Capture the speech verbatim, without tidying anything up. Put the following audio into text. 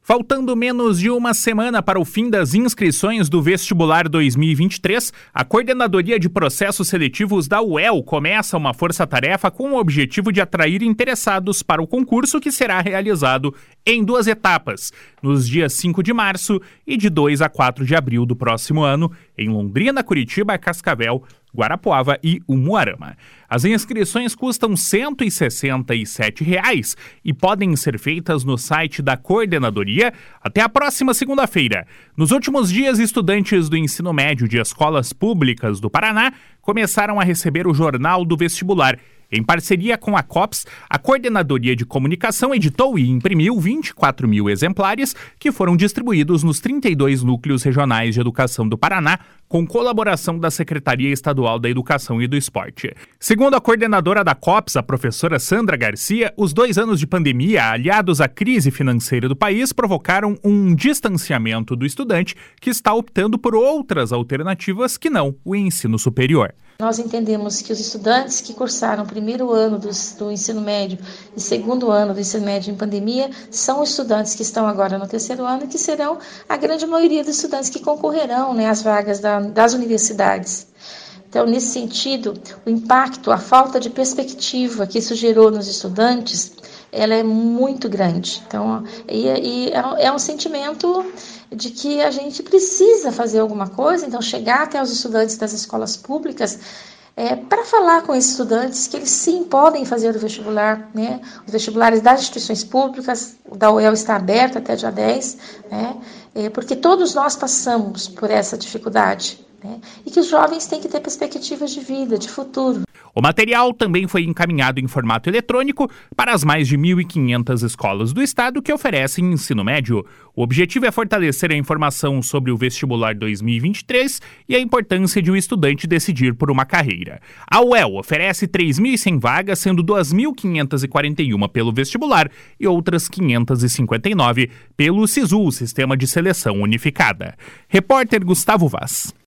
Faltando menos de uma semana para o fim das inscrições do vestibular dois mil e vinte e três, a Coordenadoria de Processos Seletivos da U E L começa uma força-tarefa com o objetivo de atrair interessados para o concurso, que será realizado em duas etapas, nos dias cinco de março e de dois a quatro de abril do próximo ano, em Londrina, Curitiba, Cascavel, Guarapuava e Umuarama. As inscrições custam cento e sessenta e sete reais e podem ser feitas no site da Coordenadoria até a próxima segunda-feira. Nos últimos dias, estudantes do ensino médio de escolas públicas do Paraná começaram a receber o Jornal do Vestibular. Em parceria com a COPS, a Coordenadoria de Comunicação editou e imprimiu vinte e quatro mil exemplares que foram distribuídos nos trinta e dois núcleos regionais de educação do Paraná, com colaboração da Secretaria Estadual da Educação e do Esporte. Segundo a coordenadora da COPS, a professora Sandra Garcia, os dois anos de pandemia, aliados à crise financeira do país, provocaram um distanciamento do estudante que está optando por outras alternativas que não o ensino superior. Nós entendemos que os estudantes que cursaram o primeiro ano do, do ensino médio e segundo ano do ensino médio em pandemia são os estudantes que estão agora no terceiro ano e que serão a grande maioria dos estudantes que concorrerão, né, às vagas da, das universidades. Então, nesse sentido, o impacto, a falta de perspectiva que isso gerou nos estudantes, ela é muito grande. Então, e, e é um sentimento de que a gente precisa fazer alguma coisa, então chegar até os estudantes das escolas públicas é, para falar com esses estudantes que eles sim podem fazer o vestibular, né? Os vestibulares das instituições públicas, o da U E L está aberto até dia dez, né? É, porque todos nós passamos por essa dificuldade, né? E que os jovens têm que ter perspectivas de vida, de futuro. O material também foi encaminhado em formato eletrônico para as mais de mil e quinhentas escolas do estado que oferecem ensino médio. O objetivo é fortalecer a informação sobre o vestibular dois mil e vinte e três e a importância de o estudante decidir por uma carreira. A U E L oferece três mil e cem vagas, sendo duas mil quinhentas e quarenta e uma pelo vestibular e outras quinhentas e cinquenta e nove pelo SISU, Sistema de Seleção Unificada. Repórter Gustavo Vaz.